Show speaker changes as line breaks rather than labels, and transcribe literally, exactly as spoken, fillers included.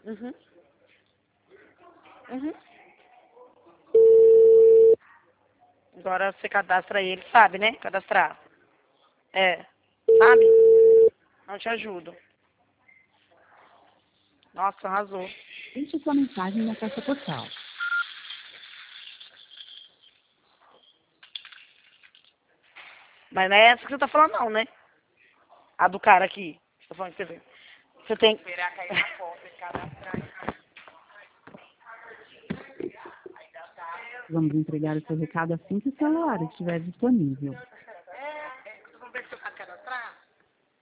Uhum. Uhum. Agora você cadastra ele, sabe, né? Cadastrar. É. Sabe? Não te ajudo. Nossa, arrasou.
Deixe sua mensagem na caixa postal.
Mas não é essa que você tá falando, não, né? A do cara aqui. Você tá falando que você vê. Você tem.
Esperar cair na conta e cadastrar.
Vamos entregar o seu recado assim que o celular estiver disponível.